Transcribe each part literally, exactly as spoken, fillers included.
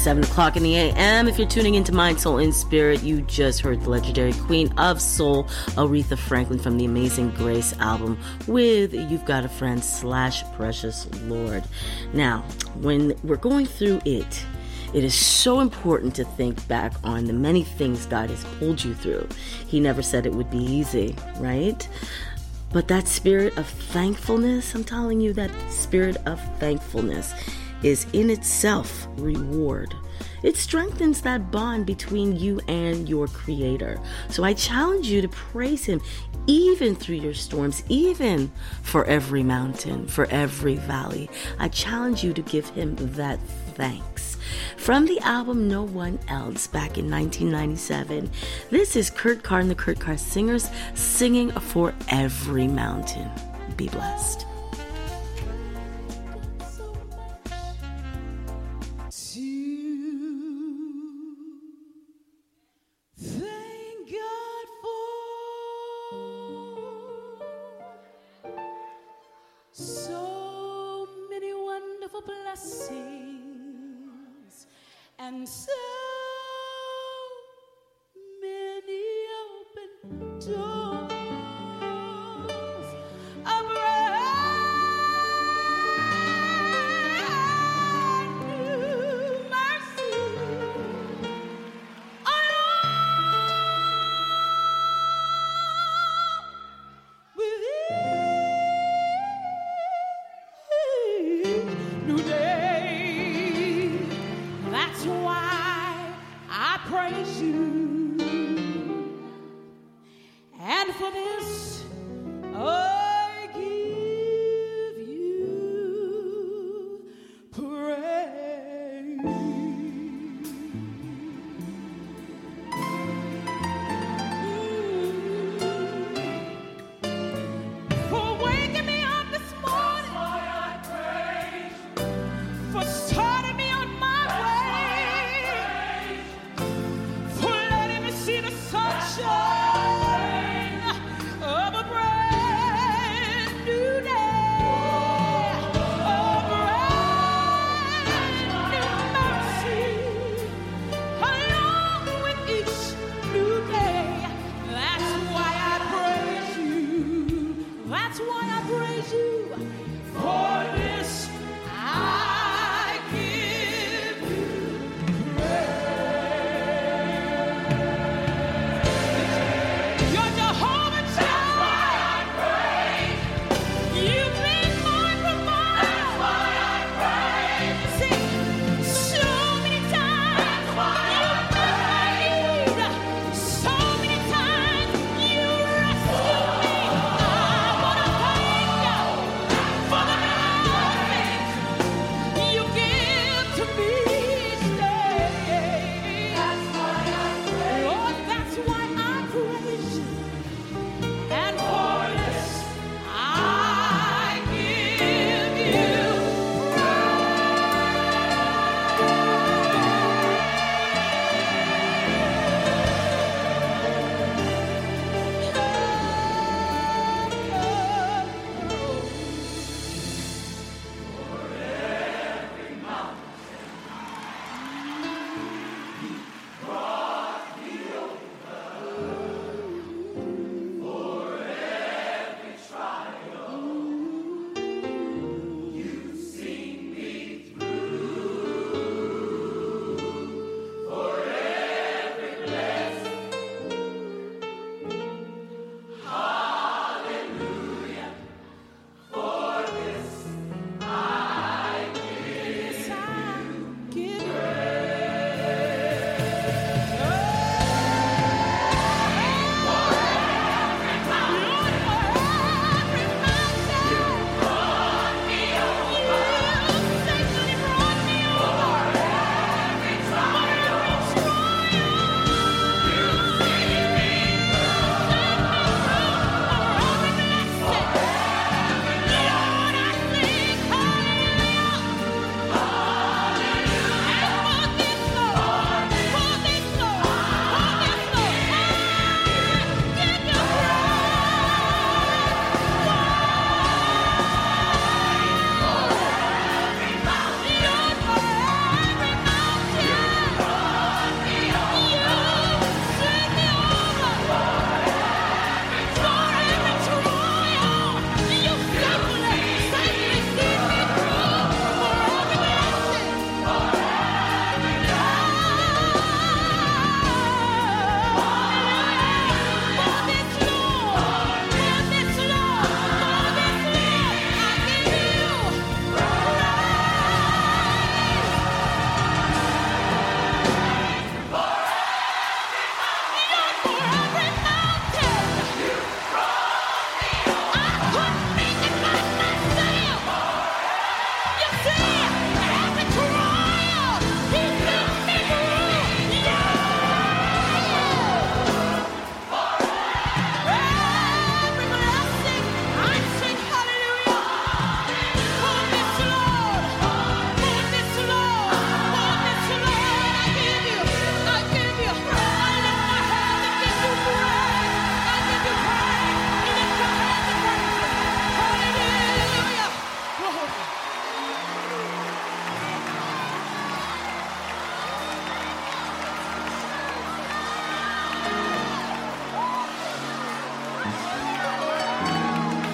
seven o'clock in the a m. If you're tuning into Mind, Soul, and Spirit, you just heard the legendary Queen of Soul, Aretha Franklin, from the Amazing Grace album with You've Got a Friend slash Precious Lord. Now, when we're going through it, it is so important to think back on the many things God has pulled you through. He never said it would be easy, right? But that spirit of thankfulness, I'm telling you, that spirit of thankfulness is in itself reward. It strengthens that bond between you and your Creator. So I challenge you to praise Him even through your storms, even for every mountain, for every valley. I challenge you to give Him that thanks. From the album No One Else back in nineteen ninety-seven, this is Kurt Carr and the Kurt Carr Singers singing For Every Mountain. Be blessed. So many wonderful blessings and so many open doors. A brand new mercy. Oh, new day. That's why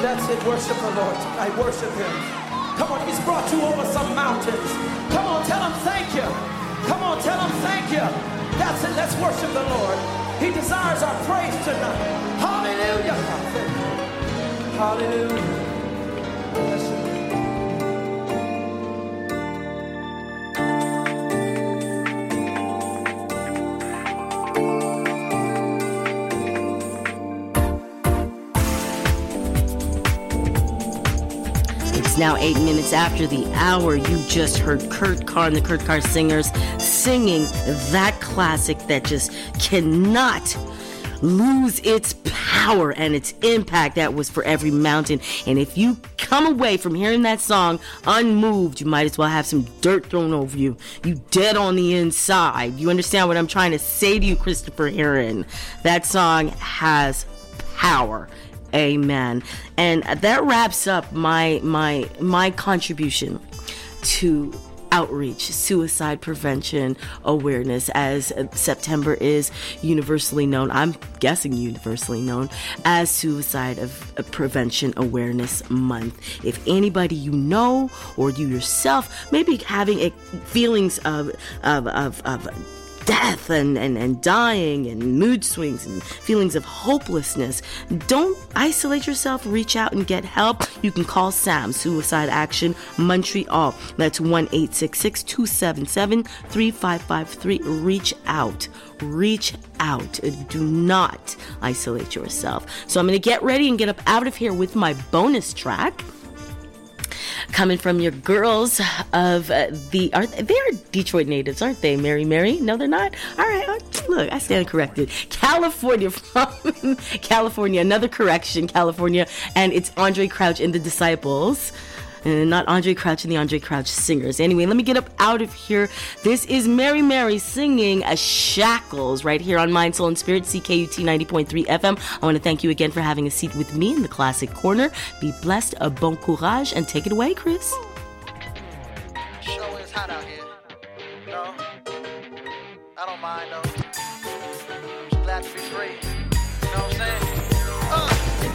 That's it. Worship the Lord tonight. Worship Him. Come on, He's brought you over some mountains. Come on, tell Him thank you. Come on, tell Him thank you. That's it. Let's worship the Lord. He desires our praise tonight. Hallelujah. Hallelujah. Bless you. Now eight minutes after the hour, you just heard Kurt Carr and the Kurt Carr Singers singing that classic that just cannot lose its power and its impact. That was For Every Mountain. And if you come away from hearing that song unmoved, you might as well have some dirt thrown over you. You dead on the inside. You understand what I'm trying to say to you, Christopher Heron? That song has power. Amen. And that wraps up my my my contribution to outreach, suicide prevention awareness, as September is universally known, I'm guessing universally known, as Suicide of Prevention Awareness Month. If anybody you know or you yourself may be having feelings of of of, of death and, and, and dying and mood swings and feelings of hopelessness, don't isolate yourself. Reach out and get help. You can call SAM, Suicide Action Montreal. That's one eight six six, two seven seven, three five five three. Reach out. Reach out. Do not isolate yourself. So I'm going to get ready and get up out of here with my bonus track. Coming from your girls of uh, the, are they're Detroit natives, aren't they? Mary Mary? No, they're not. All right, look, I stand corrected. California, from California, another correction, California, and it's Andre Crouch and the Disciples. And not Andre Crouch and the Andre Crouch Singers. Anyway, let me get up out of here. This is Mary Mary singing a Shackles right here on Mind, Soul, and Spirit, C K U T ninety point three F M. I want to thank you again for having a seat with me in the Classic Corner. Be blessed, a bon courage, and take it away, Chris. Sure is hot out here. No, I don't mind though. Just glad to be free. You know what I'm saying? Uh.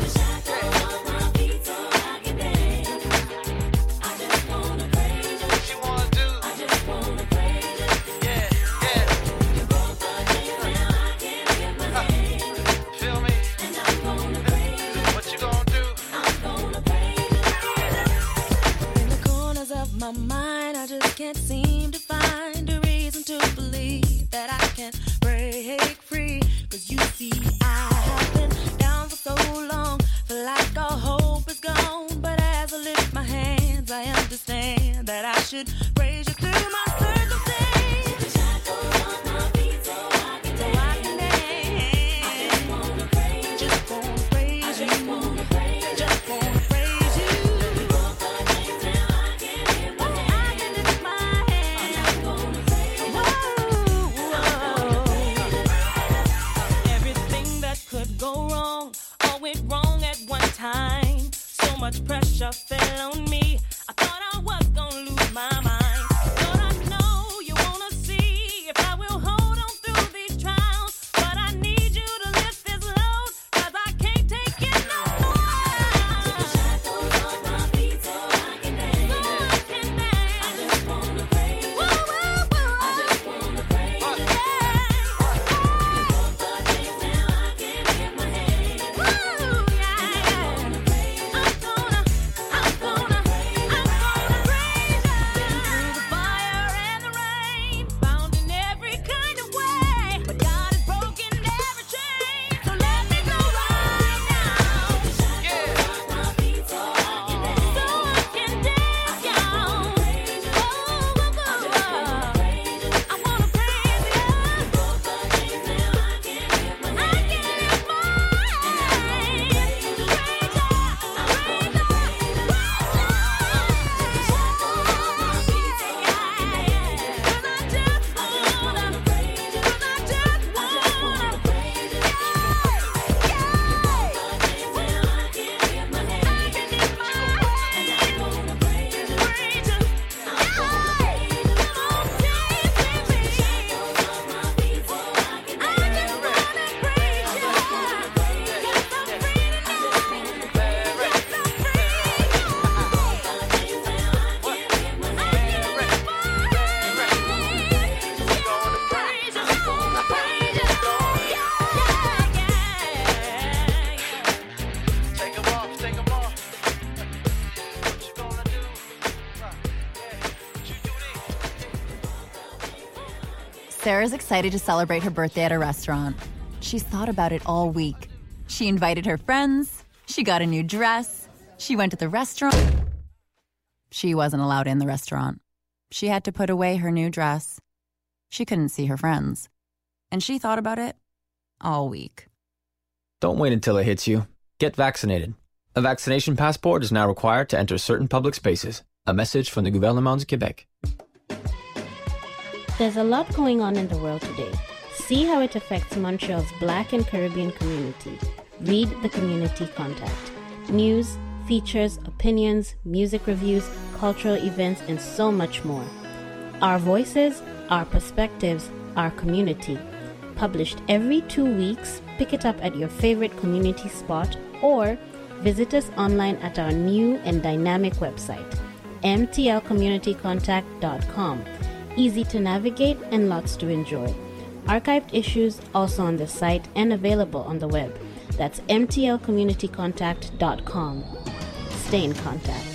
My mind, I just can't seem to find a reason to believe that I can break free. Cause you see, I have been down for so long, feel like all hope is gone. But as I lift my hands, I understand that I should praise you through my circumstance. Shackles on my feet so I can dance. So I can dance. I just wanna praise you. Just wanna praise you. Just wanna praise you. Just wanna praise you. Go wrong, all went wrong at one time. So much pressure fell on me. I thought I was gonna lose my mind. Sarah's excited to celebrate her birthday at a restaurant. She's thought about it all week. She invited her friends. She got a new dress. She went to the restaurant. She wasn't allowed in the restaurant. She had to put away her new dress. She couldn't see her friends. And she thought about it all week. Don't wait until it hits you. Get vaccinated. A vaccination passport is now required to enter certain public spaces. A message from the Gouvernement du Québec. There's a lot going on in the world today. See how it affects Montreal's Black and Caribbean community. Read the Community Contact. News, features, opinions, music reviews, cultural events, and so much more. Our voices, our perspectives, our community. Published every two weeks, pick it up at your favorite community spot or visit us online at our new and dynamic website, m t l community contact dot com. Easy to navigate and lots to enjoy. Archived issues also on the site and available on the web. That's m t l community contact dot com. Stay in contact.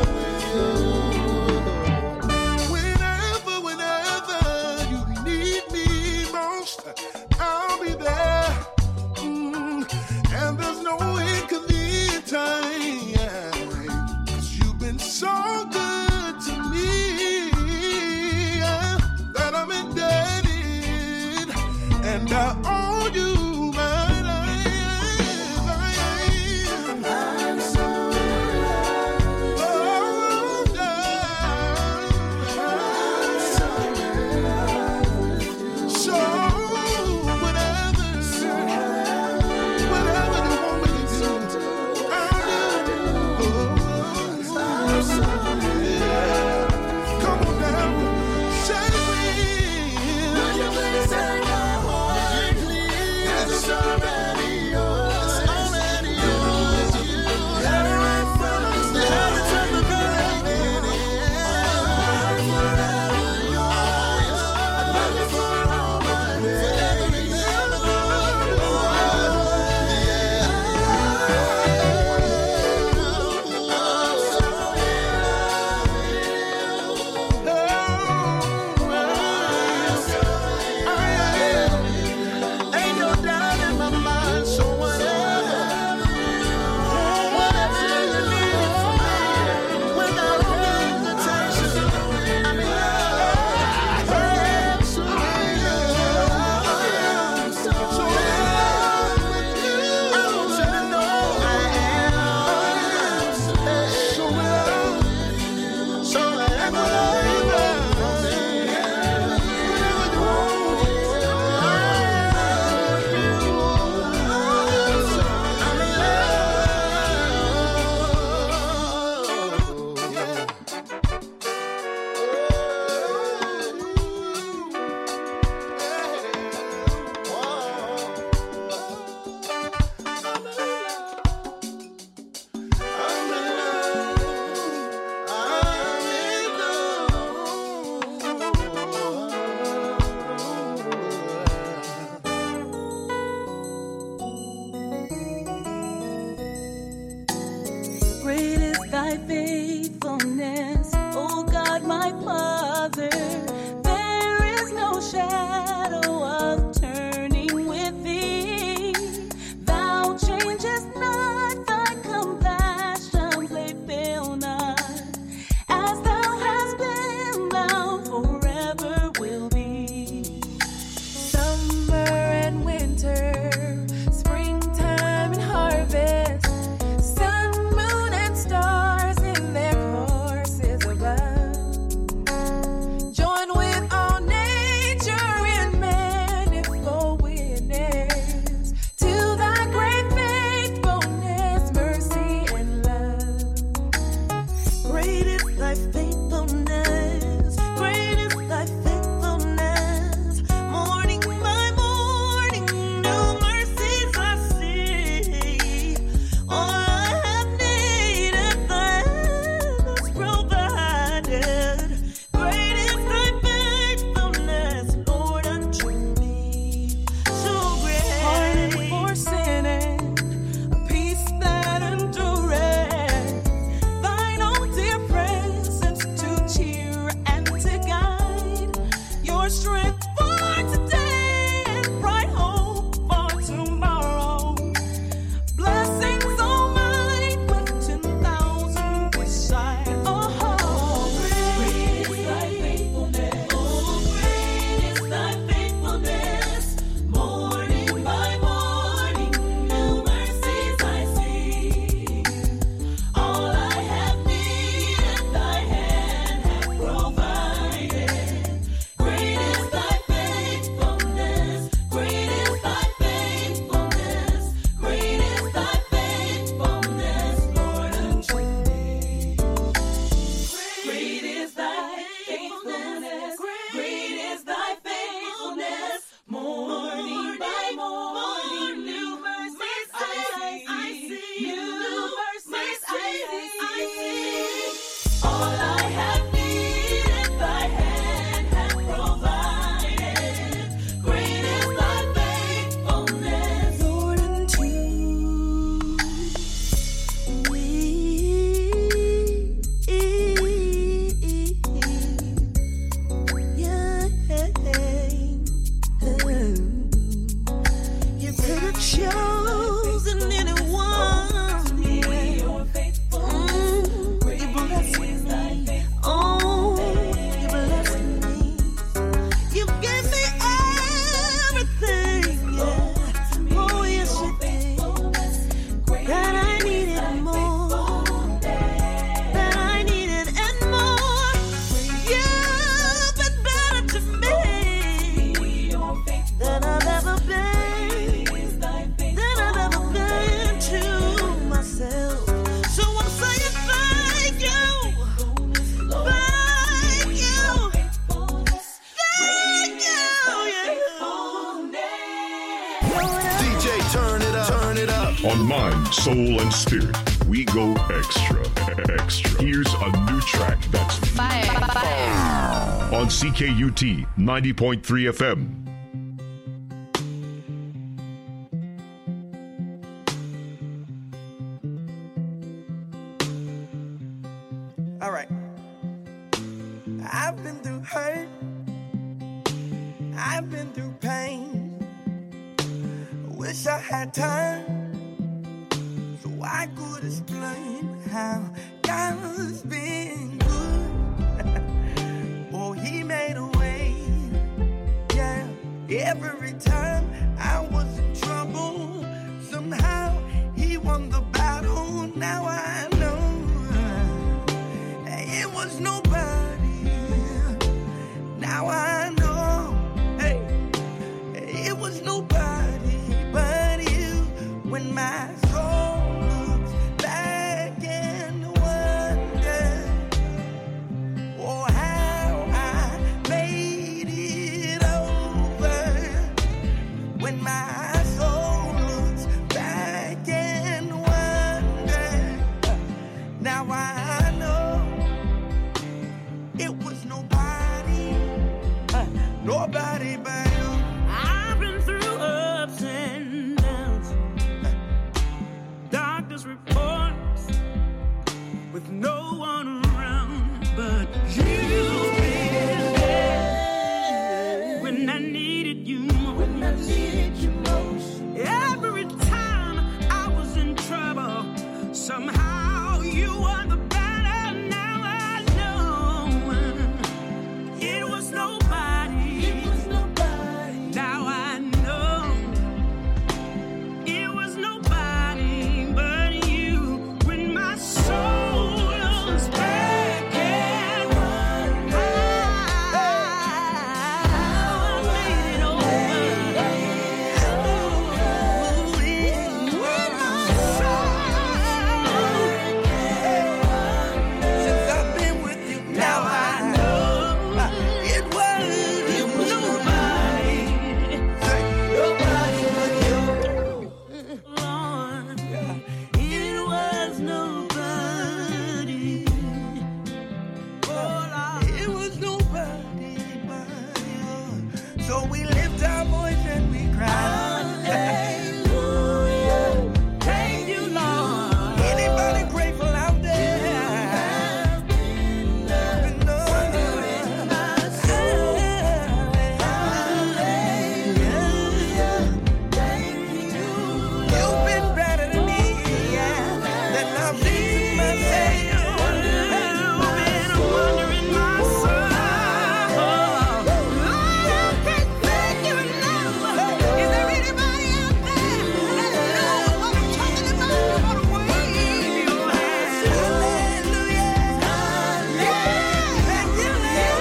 Whenever, whenever you need turn it up, turn it up. On Mind, Soul, and Spirit, we go extra, extra. Here's a new track that's Fire. Fire. on C K U T ninety point three F M. All right. I've been through hurt. I've been through pain. Wish I had time so I could explain how God's been good. Oh, He made a way. Yeah. Every time I was in trouble, somehow He won the battle. Now I know it was nobody. Now I know, hey, it was nobody but you. When my soul looks back and wonders, oh, how I made it over. When my soul looks back and wonders, now I know it was nobody, uh, nobody but you. I've been through ups and downs, doctor's reports, with no one around but you've been there when I needed you most. When I needed you most. Every time I was in trouble, somehow you were the better. Now I know it was nobody. It was nobody. Now I know it was nobody but you. When my soul was back and I made it over. When my Since I've been with you, now I know it was, it was nobody, nobody but you. Lord, it was nobody. Oh, Lord. It was nobody but you. So we lift our voice and we cry. Hallelujah. Thank you, Lord. Anybody grateful out there? Been knowing my soul. You've been better than me, yeah. Than I've been myself. You've been a wonder in my soul. Lord, I can't thank you enough. Is there anybody out there that knows what I'm talking about? You want to wave your hands. Hallelujah. Thank you,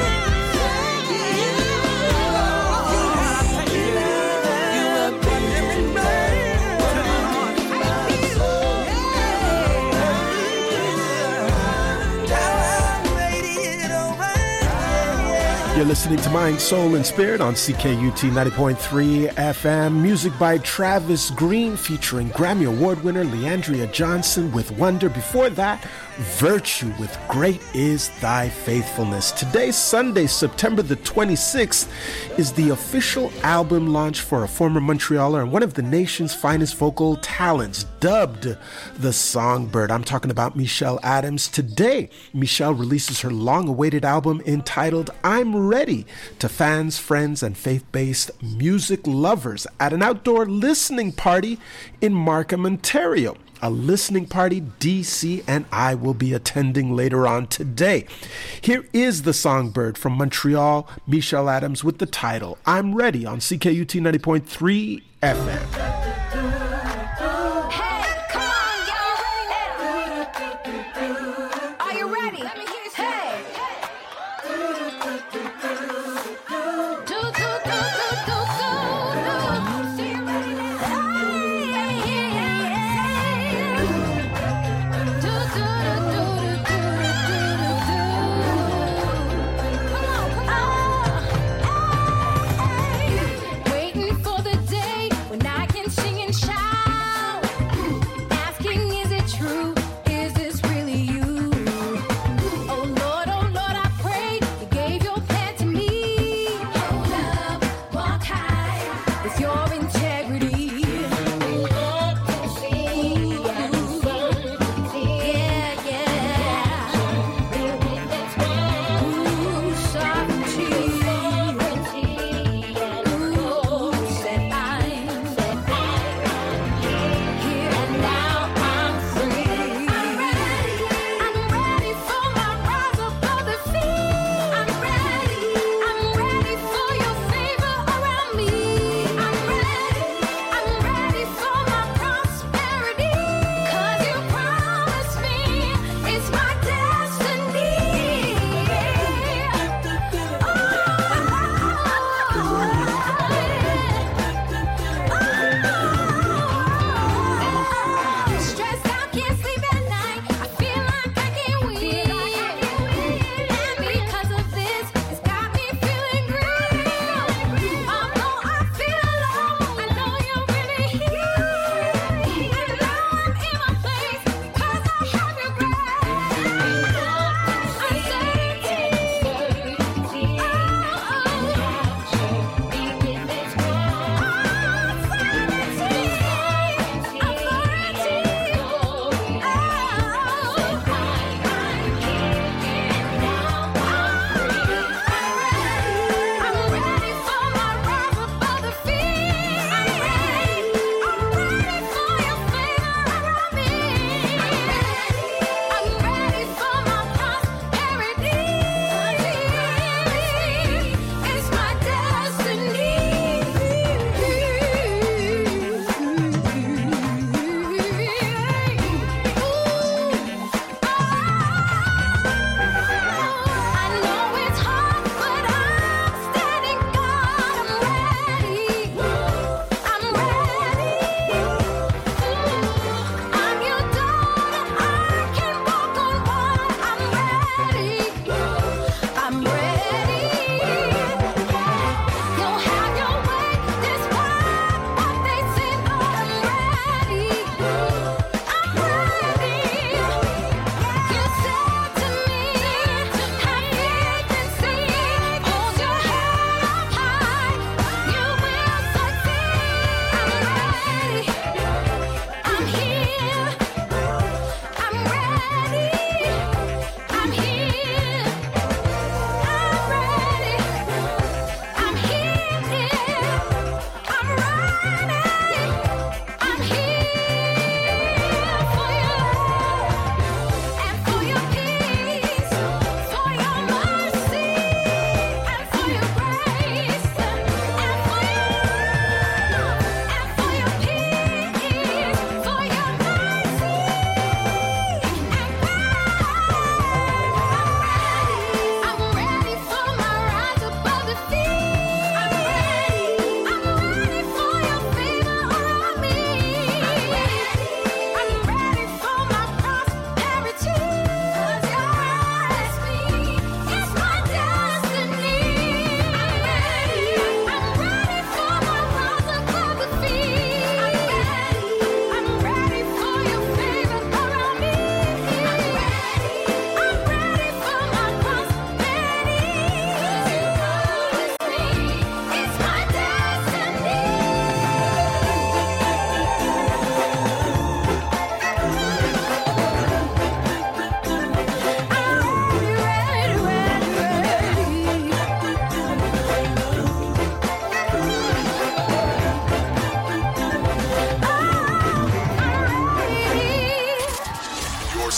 You're listening to Mind, Soul, and Spirit on C K U T ninety point three F M. Music by Travis Green featuring Grammy Award winner Leandria Johnson with Wonder. Before that, Virtue with Great Is Thy Faithfulness. Today, Sunday, September the twenty-sixth, is the official album launch for a former Montrealer and one of the nation's finest vocal talents, dubbed the Songbird. I'm talking about Michelle Adams. Today, Michelle releases her long-awaited album entitled I'm Ready to fans, friends, and faith-based music lovers at an outdoor listening party in Markham, Ontario. A listening party D C and I will be attending later on today. Here is the Songbird from Montreal, Michelle Adams, with the title I'm Ready on C K U T ninety point three F M. Waiting for the day when I can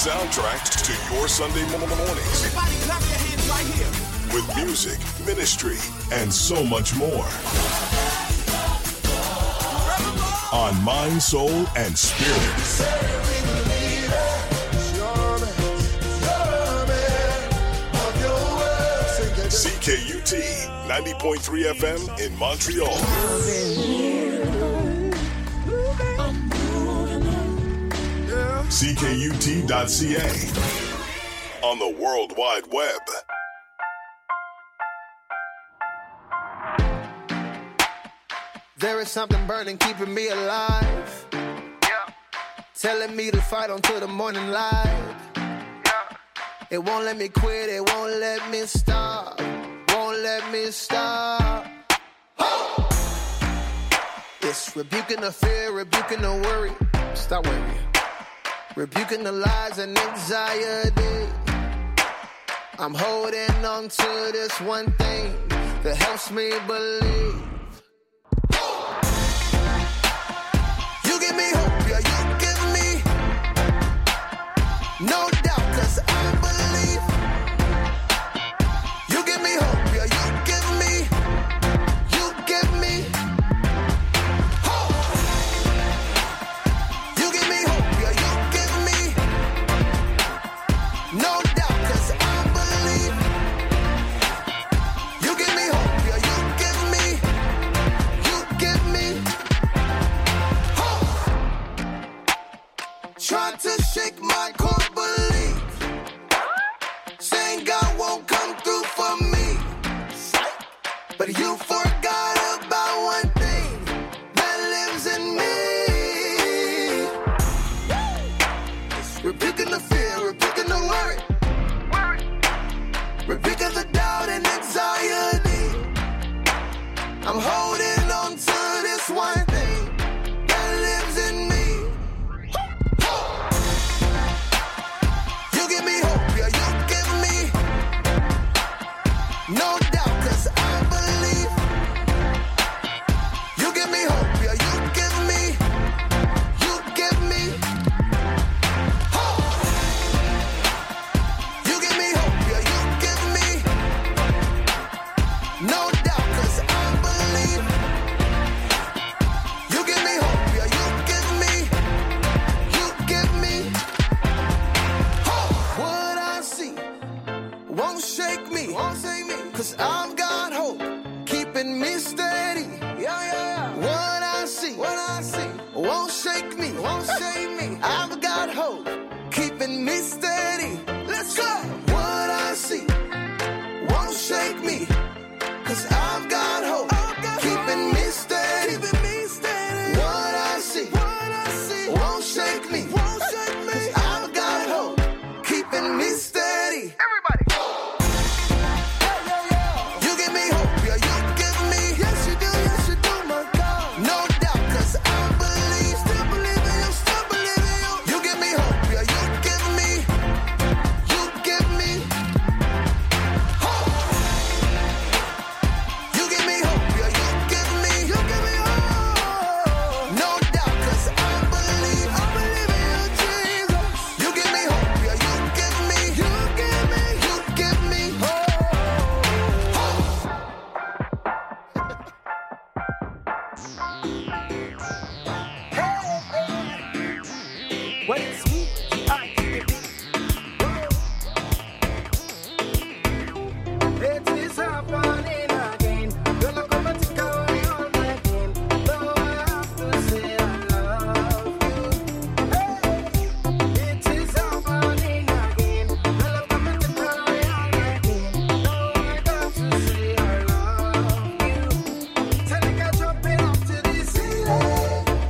soundtrack to your Sunday mornings. Everybody clap your hands right here. With music, ministry, and so much more. On Mind, Soul, and Spirit. C K U T ninety point three F M in Montreal. C K U T dot C A on the World Wide Web. There is something burning, keeping me alive. Yeah. Telling me to fight until the morning light. Yeah. It won't let me quit, it won't let me stop. Won't let me stop. Oh! It's rebuking the fear, rebuking the worry. Stop worrying. Rebuking the lies and anxiety. I'm holding on to this one thing that helps me believe. You give me hope, yeah, you give me no doubt, cause I believe. You give me hope, yeah, you give me, you give me hope. You give me hope, yeah, you give me no doubt, cause I believe. You give me hope, yeah, you give me, you give me hope. Trying to shake my core belief, saying God won't come through for me. But you forgot about one thing that lives in me. It's rebuking the fear, rebuking the worry, rebuking the doubt and anxiety. I'm holding on to this one thing that lives in me. You give me hope, yeah, you give me no doubt, cause I believe. You give me hope, yeah, you give me, you give me hope. You give me hope, yeah, you give me no doubt, cause I believe. You give me hope, yeah, you give me, you give me hope. What I see won't shake me, won't shake me, cause I've got hope, keeping me steady. Yeah, yeah, yeah. What I see, what I see won't shake me, won't shake me. I've got hope, keeping me steady. Let's go. What I see won't shake me, cause I've got hope, keeping me steady. What I see, what I see won't shake me, won't shake me. Cause I've got hope, keeping me steady. Everybody. You give me hope, yeah, you give me. Yes, you do, yes, you do, my God. No doubt, cause I believe, still believe in you, still believe in you. You give me hope, yeah, you give me, you give me hope. You give me hope, yeah, you give me, you give me hope. No doubt, cause I believe, I believe in you, Jesus. You give me hope, yeah, you give me, you give me, you give me hope. When it's me, I give it. It is happening again. Gonna come and take away all my pain. Though I have to say I love you. Hey, it is happening again. Gonna come and take away all my pain. Though I got to say I love you. Tell me, get jumping up to the ceiling.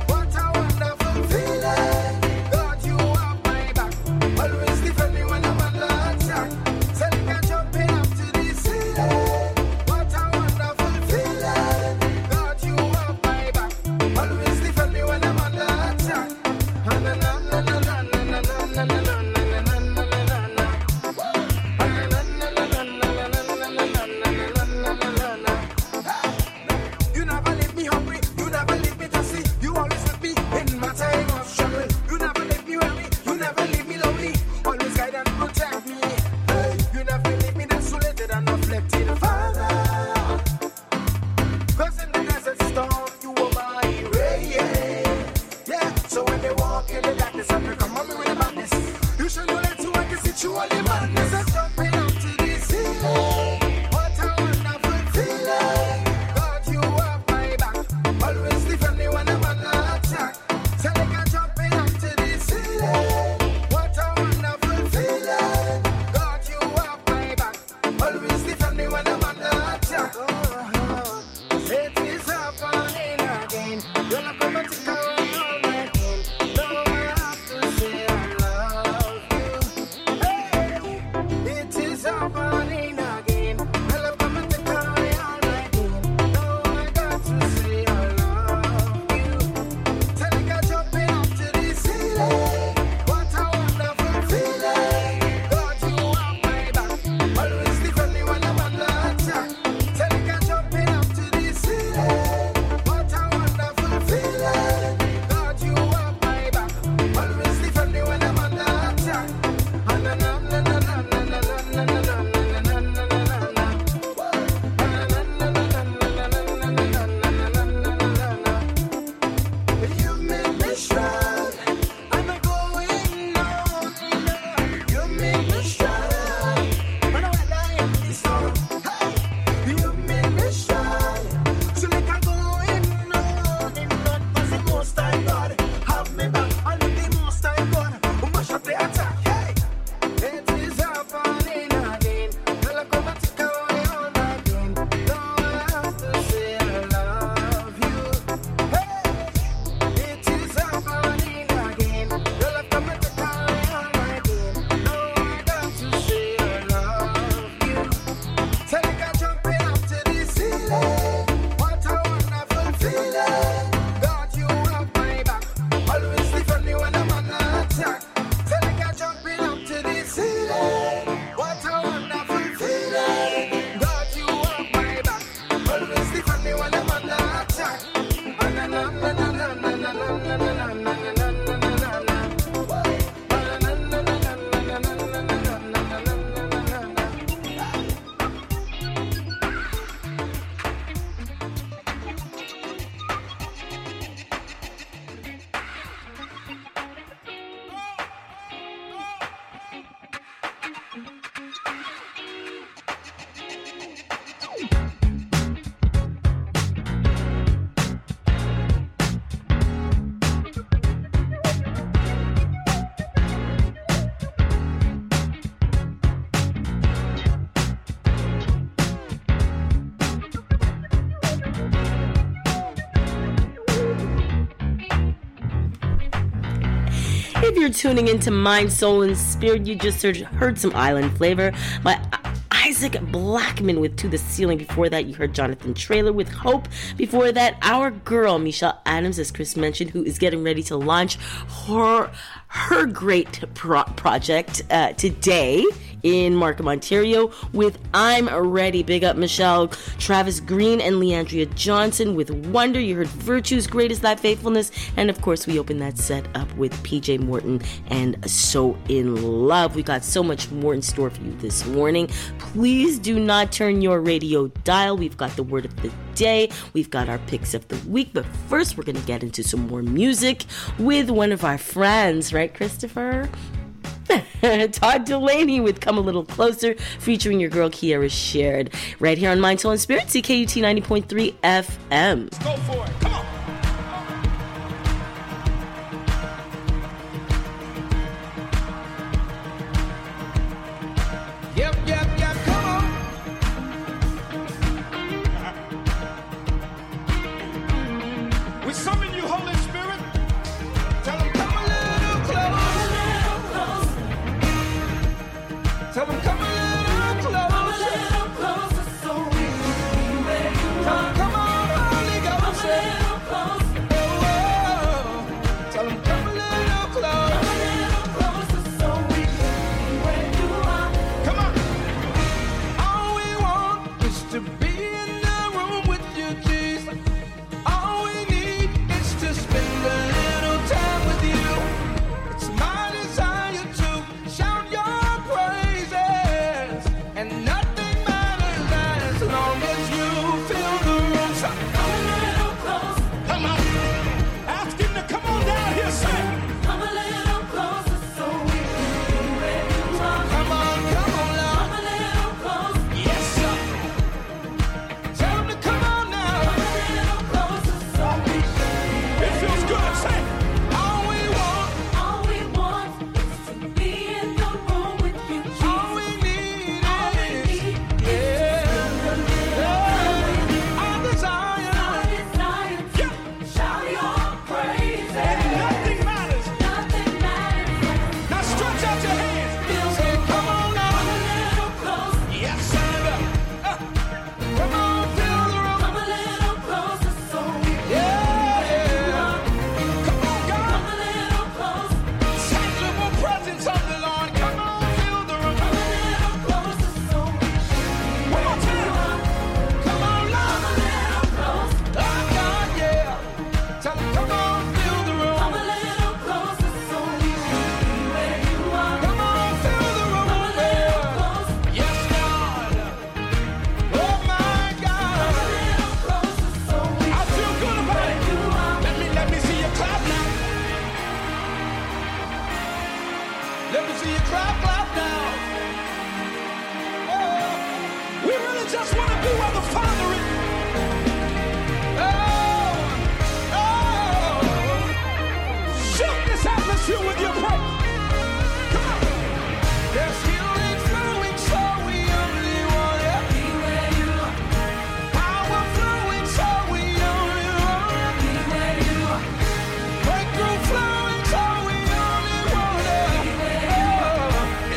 You're tuning into Mind, Soul, and Spirit. You just heard, heard some Island Flavor by Isaac Blackman with To the Ceiling. Before that, you heard Jonathan Traylor with Hope. Before that, our girl, Michelle Adams, as Chris mentioned, who is getting ready to launch her, her great pro- project uh, today in Markham, Ontario with I'm Ready. Big up Michelle, Travis Green, and Leandria Johnson with Wonder. You heard Virtue's Great Is Thy Faithfulness. And of course, we opened that set up with P J Morton and So In Love. We got so much more in store for you this morning. Please do not turn your radio dial. We've got the word of the day. We've got our picks of the week. But first, we're going to get into some more music with one of our friends, right, Christopher? Todd Dulaney with Come a Little Closer, featuring your girl Kiara Shared, right here on Mind, Soul, and Spirit, C K U T ninety point three F M. Let's go for it. Come on. Yep, yep, yep, come on. We summon you, Holy Spirit. Tell them, come a little closer. Tell them, come a little closer. Come a little closer so we can be where you are. Come on, Holy Ghost. Come a little closer. Oh, oh. Tell them, come a little closer. Come a little closer so we can be where you are. Come on. All we want is to be in the room with you, Jesus. All we need is to spend a little time with you. It's my desire to shout your praises, and nothing matters as long as you fill the room. So come a little close. Come on. Ask him to come on down here, say. Come a little closer so we can be where you are. Come on, come on now. Come a little close. Yes, sir. Tell him to come on now. Come a little closer so we can be where it feels good, say. All we want, all we want is to be in the room with you, Jesus. All we need all is, we need yeah. Our desire, our desire to shout your praises. And nothing matters. Nothing matters. Now stretch out your hands. Say, come on now. Come a little close. Yes, sir. Uh, come on, fill the room. Come a little closer so we can yeah. Come on, God. Come a little close. Tangible presence of the Lord. Come on, fill the room. Come a little closer so we can one more time. Come on, Lord. Come a little close. Oh, God, yeah. Tell him, come on, fill the room. Come a little closer so we can be where you are. Come on, fill the room. Come a little close. Yes, God. Oh, my God. Come a little closer so we I feel good about it. Let me, let me see you clap now. Let me see you clap, clap now. Oh, we really just want to be where the Father is. Oh, oh. Shoot this atmosphere with your praise. Come on. There's healing flowing, so we only want to be where you are. Power flowing, so we only want to be where you are. Breakthrough flowing, so we only want to be where you are.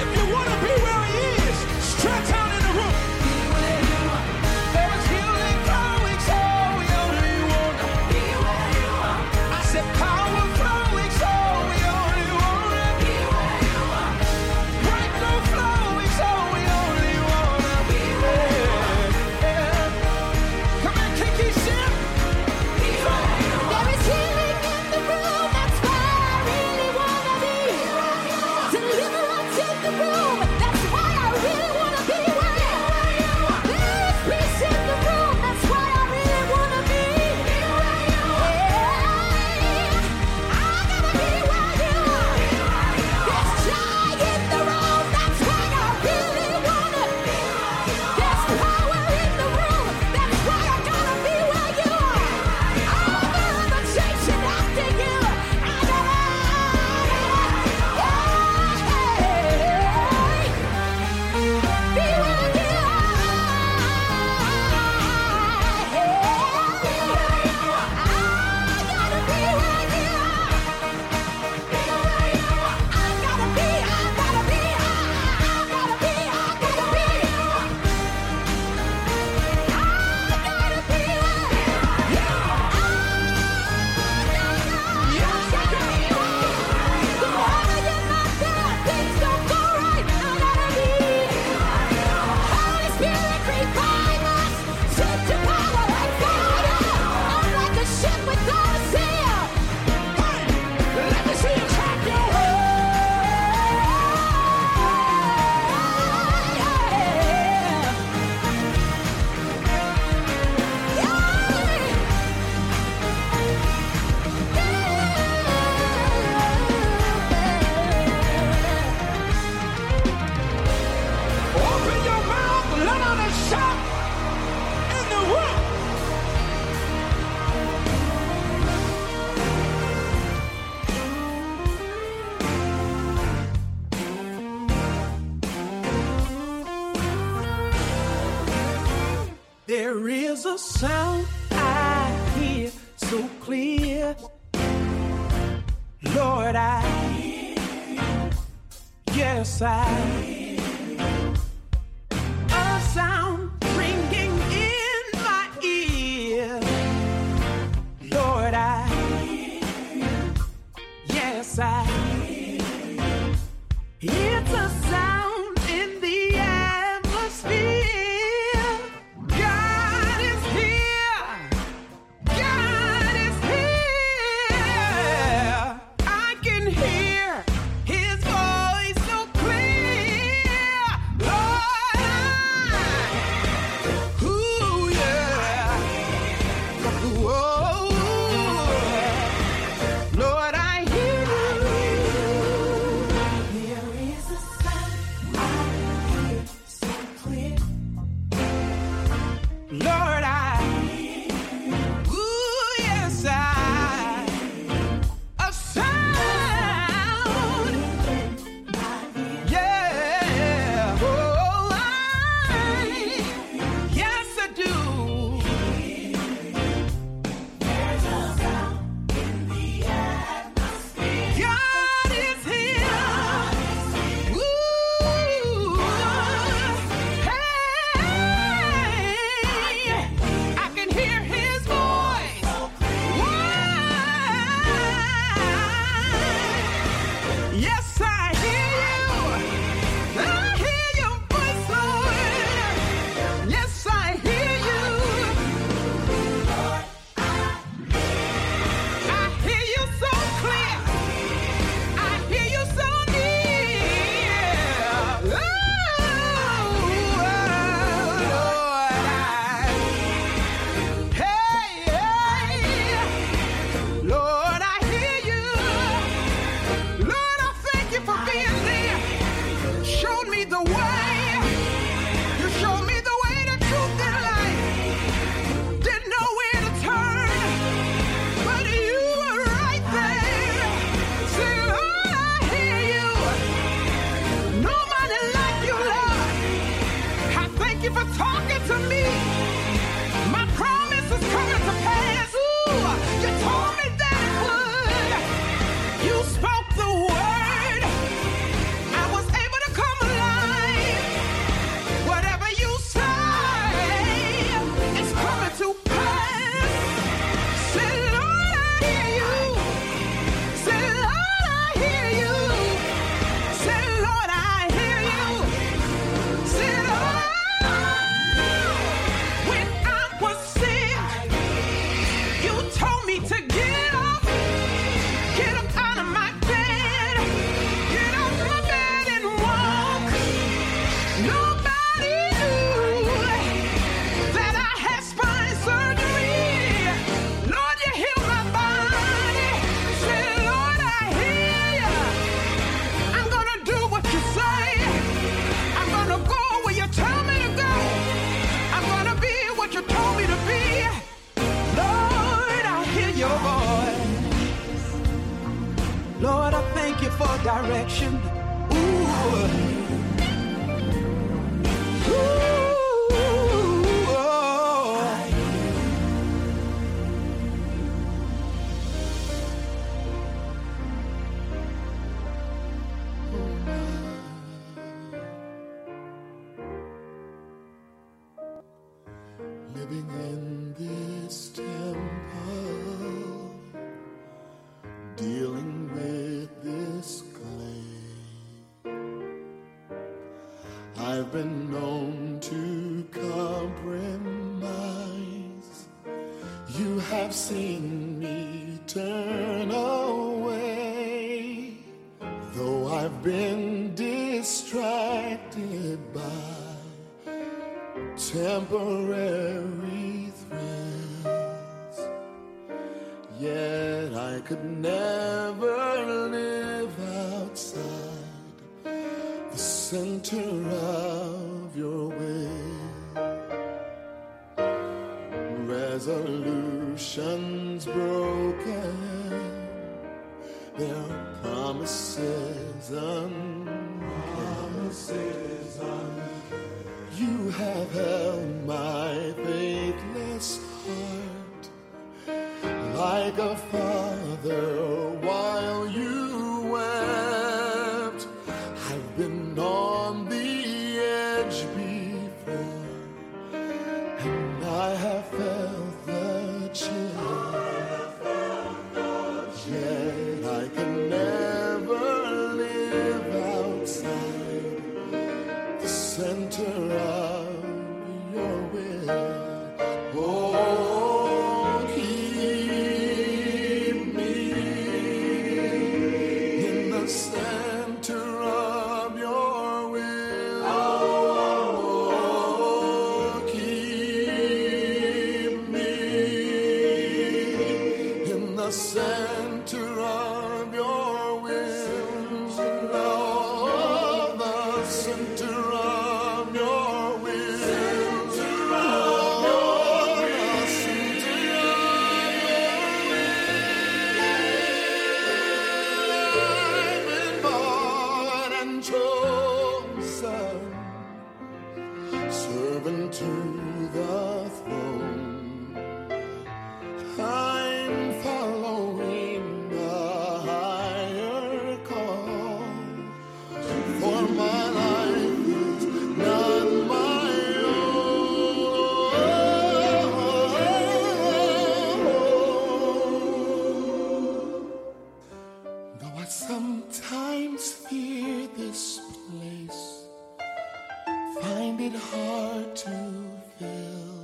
you. Lord, I, yes, I, a sound ringing in my ear. Lord, I, yes, I, it's a sound in the atmosphere. God is here. God is here. I can hear His voice so clear. Lord, I, ooh, yeah. Whoa. Lord, I hear you. There is a sound I hear so clear. Lord, I, ooh, yes, I, a sound, yeah, oh, I, yes, I do. There's a sound in the atmosphere. God is here. Ooh, hey, I can hear His voice. Why? Yes, I hear you. I hear your voice, Lord. Yes, I hear you. I hear you so clear. I hear you so near. Oh, Lord, I, hey, hey, Lord, I hear you. Lord, I thank you for being there. Showed me the way. You showed me the way, the truth, and life. Didn't know where to turn, but you were right there. Say, Lord, I hear you. Nobody like you, Lord. I thank you for talking to me. My promise is coming to pass. Ooh, you told me that it would. You spoke the word. I was able to come alive. Whatever you say, it's coming to pass. Say, Lord, I hear you. Say, Lord, I hear you. Say, Lord, I hear you. Say, Lord, when I was sick, you told me to get up, get up out of my bed, get off my bed and walk. Nobody knew that I had spine surgery. Lord, you healed my body. Say, Lord, I hear you. I'm gonna do what you say. I'm gonna go where you tell me to go. I'm gonna be what you told me to be. Lord, I hear your voice. Lord, I thank you for direction. Ooh. Ooh. Oh. Living in this temple, dealing with this clay. I've been known to compromise. You have seen me turn away, though I've been distracted by temporary thrills. Yet I could never live outside the center of your will. Resolutions broken, their promises unpromises unkept. You have held my faithless heart like a father while you wept. I've been on the edge before, and I have felt the chill. Yet I can never live outside the center of your will. Oh, keep me in the center of your will. Oh, keep me in the center of your will. Oh, the center of your will. Servant to the throne, I'm following a higher call. For my life is not my own. Though I sometimes fear this place, find it hard to fill,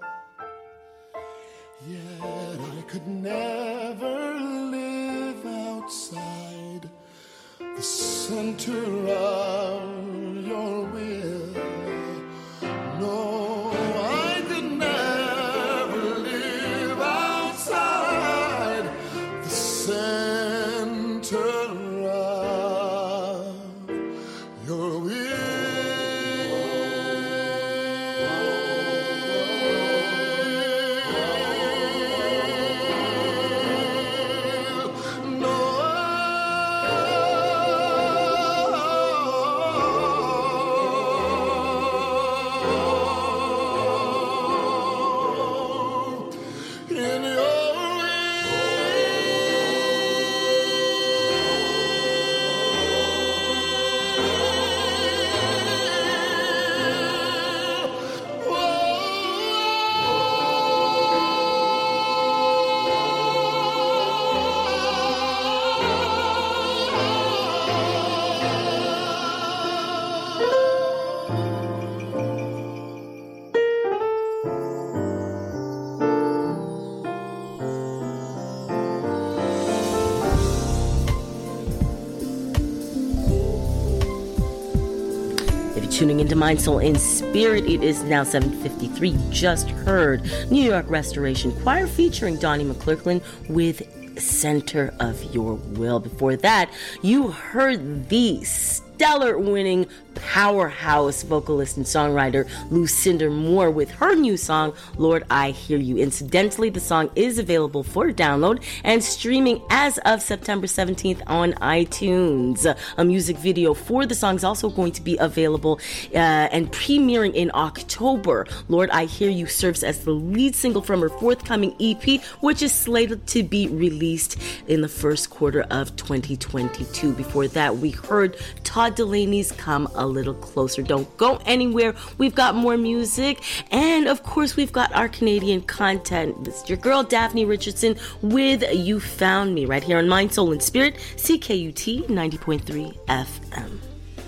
yet I could never live outside the center of your will. No, I could never live outside the center of your will. Tuning into Mind, Soul, and Spirit. It is now seven fifty-three. You just heard New York Restoration Choir featuring Donnie McClurkin with Center of Your Will. Before that, you heard the stellar winning powerhouse vocalist and songwriter Lucinda Moore with her new song, Lord, I Hear You. Incidentally, the song is available for download and streaming as of September seventeenth on iTunes. A music video for the song is also going to be available uh, and premiering in October. Lord, I Hear You serves as the lead single from her forthcoming E P, which is slated to be released in the first quarter of twenty twenty-two. Before that, we heard Todd Delaney's Come a Little Closer. Don't go anywhere. We've got more music, and of course we've got our Canadian content. This is your girl Daphne Richardson with You Found Me right here on Mind, Soul, and Spirit, C K U T ninety point three F M.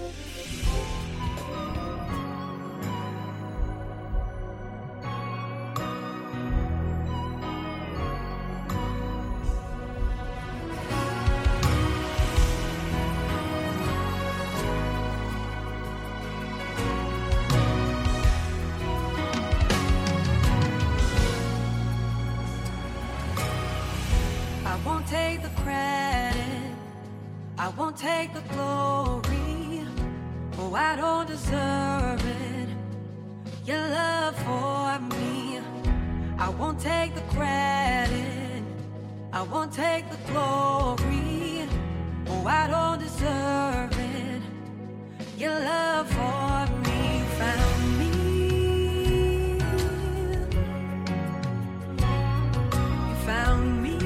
Take the credit, I won't take the glory. Oh, I don't deserve it. Your love for me, I won't take the credit, I won't take the glory. Oh, I don't deserve it. Your love for me found me. You found me.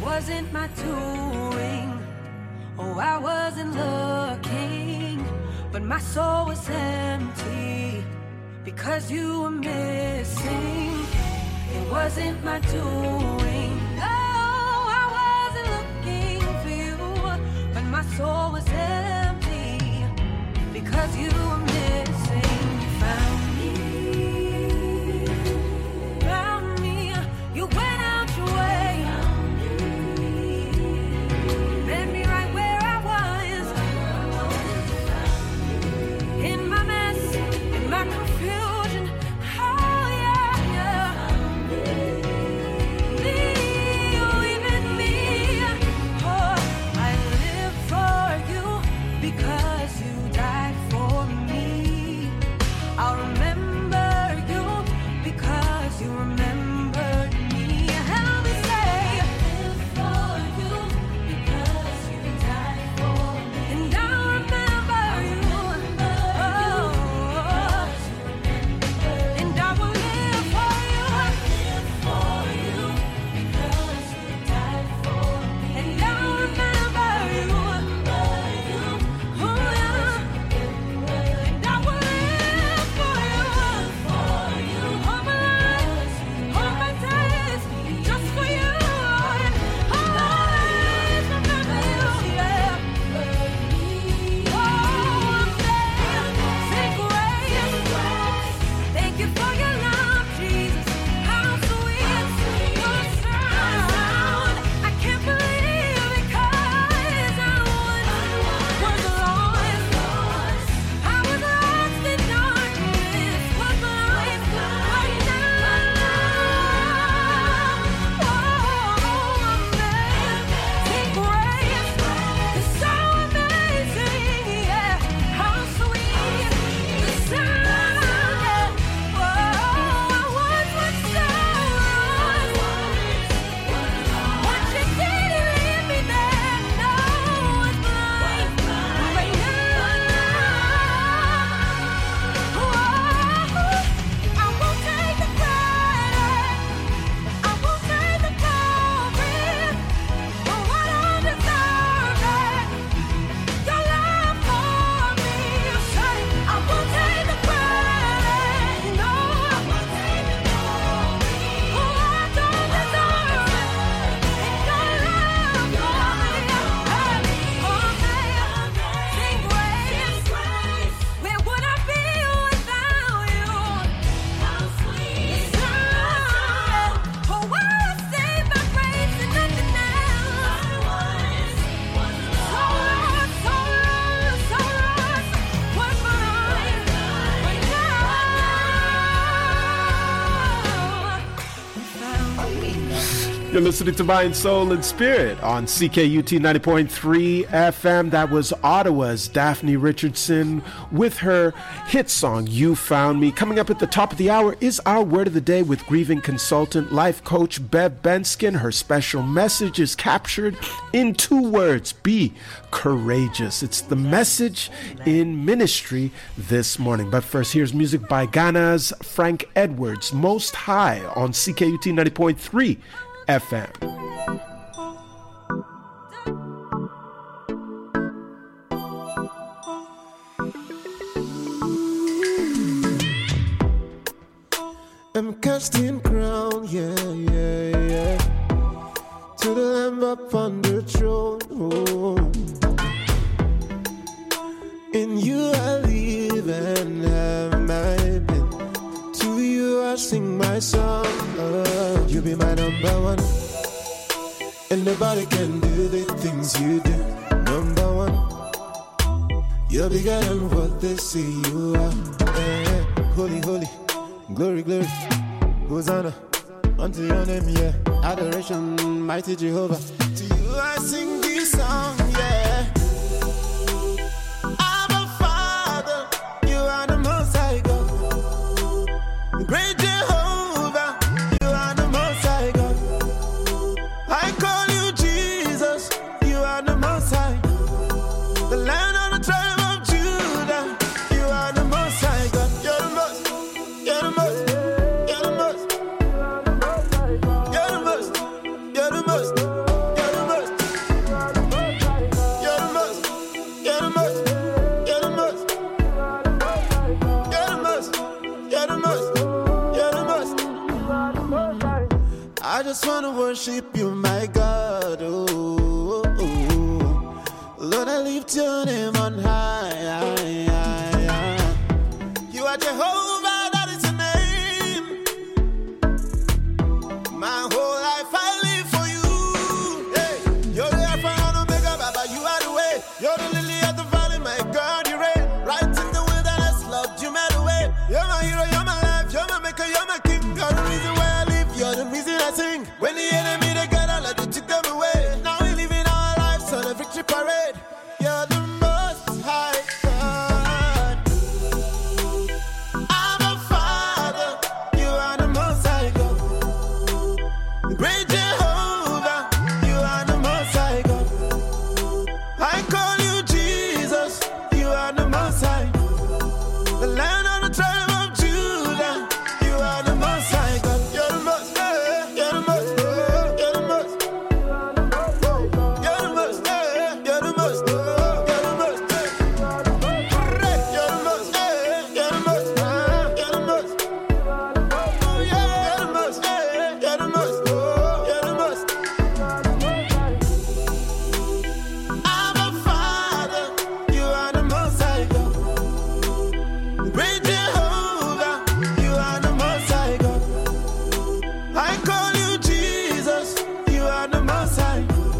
wasn't my doing. Oh, I wasn't looking, but my soul was empty because you were missing. It wasn't my doing. No, I wasn't looking for you, but my soul was empty because you were missing. You found me, found me. You went out your way. You're listening to Mind, Soul, and Spirit on C K U T ninety point three F M. That was Ottawa's Daphne Richardson with her hit song, You Found Me. Coming up at the top of the hour is our Word of the Day with grieving consultant, life coach Bev Benskin. Her special message is captured in two words: be courageous. It's the message in ministry this morning. But first, here's music by Ghana's Frank Edwards, Most High on C K U T ninety point three F M. I'm casting crown, yeah, yeah, yeah, to the Lamb upon the throne. Oh. In you I live and have my being. To you I sing my song. Oh, you be my number one, and nobody can do the things you do. Number one, you're bigger than what they say you are. Yeah. Holy, holy, glory, glory, Hosanna unto your name, yeah. Adoration, mighty Jehovah. To you I sing this song, yeah. Abba Father, you are the Most High God. Great Jehovah, you are the Most High God. I call you Jesus, you are the Most High. The Land of the tribe of Judah, you are the Most High God. You're the most, you're the most. You're the most, you're the most, you're the most, you're wanna worship you, my God.